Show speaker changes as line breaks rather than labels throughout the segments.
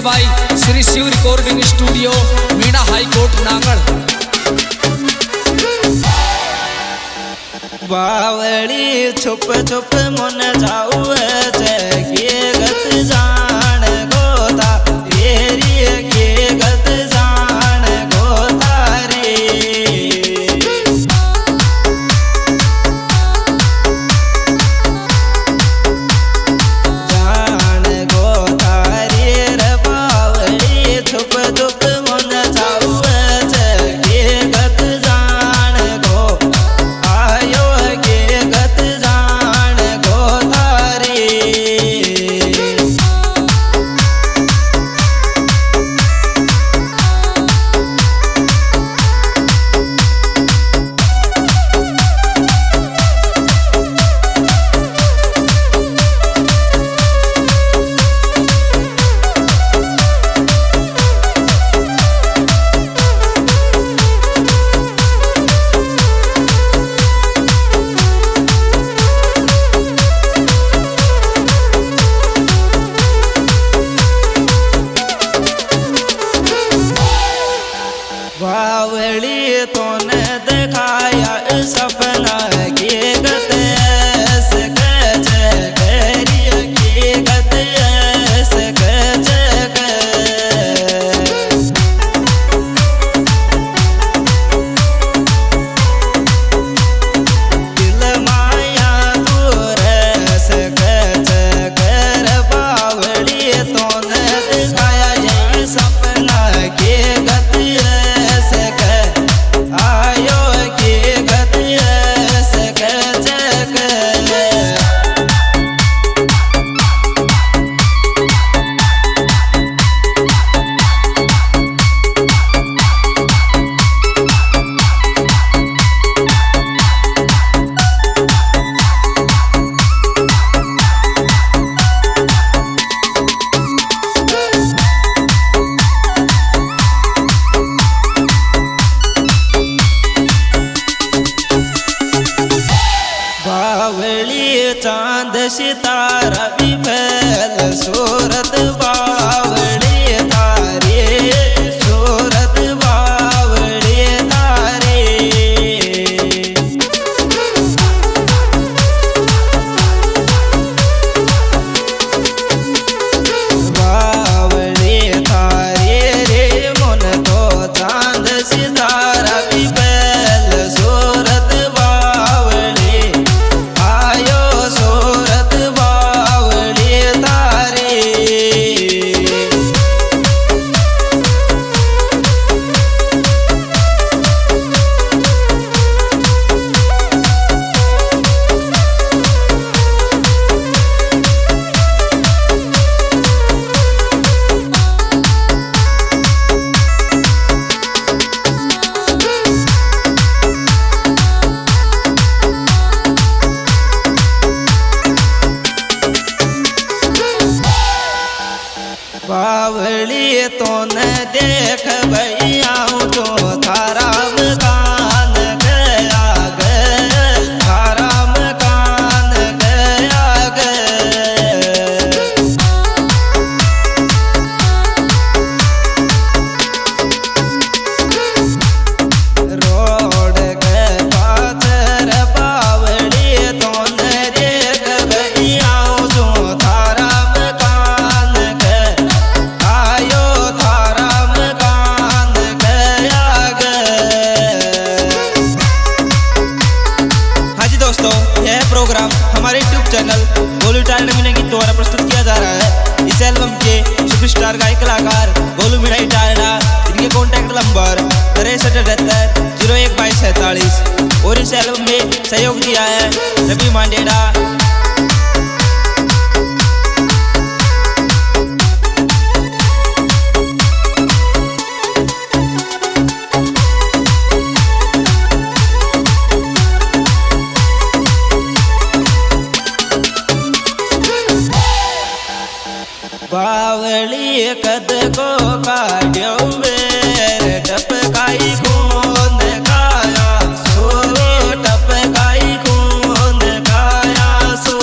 Music by Shri Shiv recording studio Meena high court नागड़।
बावली छुप छुप मन जाऊ के गत जान गोता तेरी के गत जान गोता रे जान गोता रे रे बावली छुप छुप मन जाऊ के गत जान गो आयो के गत जान गोता रे बावली तूने दिखाया सपना के गत ऐसे करिए के गत ऐसे दिल माया दूर ऐसे कर बावली तूने दिखाया ये सपना के गत आयो के गत ऐसे बावली चांद सितारा भी फैल सूरत बावली तारे सूरत बावली तारे बावली तारे रे मन तो चांद सितारा भी फैल सूरत बावली तूने देख भैया तो थारा मकान गया थारा मकान गया रोड के पाथर बावली तूने देख भैया तो थारा मकान आयो थारा मकान गया हाँ जी दोस्तों, यह प्रोग्राम हमारे YouTube channel Golu talent Meena के द्वारा प्रस्तुत किया जा रहा है। इस एल्बम के सुपरस्टार गायक कलाकार गोलू मीणा टैलेंट, इनके कॉन्टैक्ट नंबर 6377012247 और इस एल्बम में सहयोग दिया है रवि मांडेड़ा। बावली कद को काढ़्यो वेर टपकाई खून खाया सो टपकाई खून खाया सो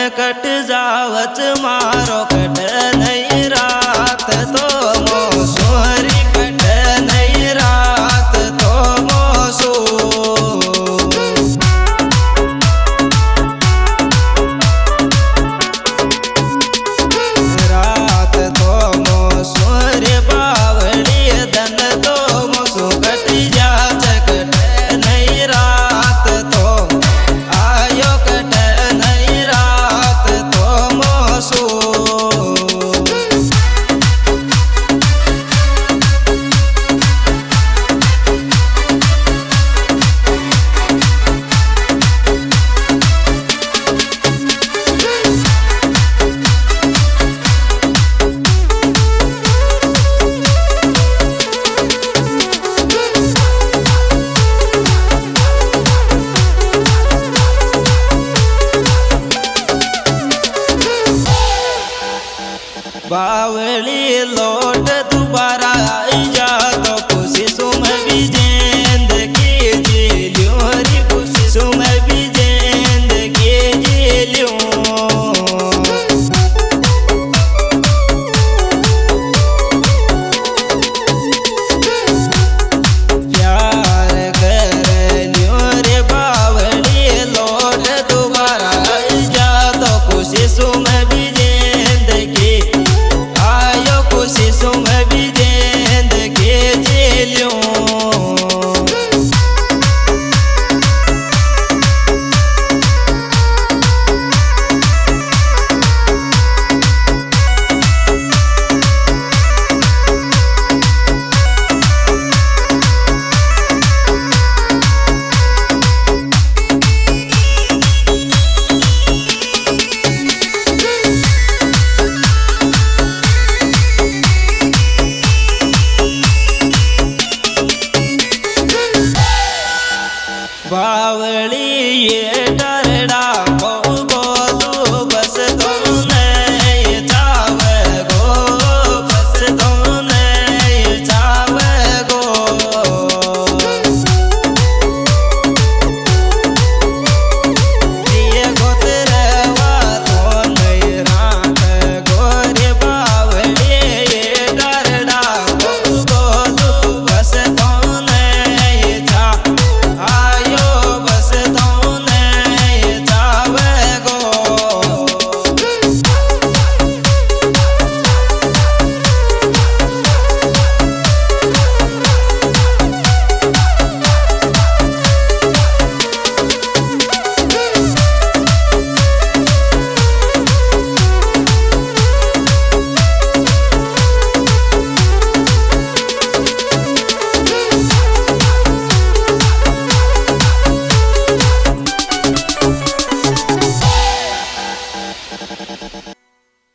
कट जावच मारो कट नहीं रात तो मोसोरी कट नहीं रात तो मोसो रात तो मोसोरी बावड़ी दन तो मोसो कट जाच कट नहीं रात तो आयो कट नहीं रात तो मोसो बावली लौट दोबारा आई जा तो खुशी सुम भी जिंदगी जी लियो रे खुशी सुम भी जिंदगी जी लियो प्यार कर लियो रे बावली लौट दोबारा आई जा तो खुशी सुम भी जिंदगी आयो खुशी सुम भी जिंदगी जी लियो बावली ये डरड़ा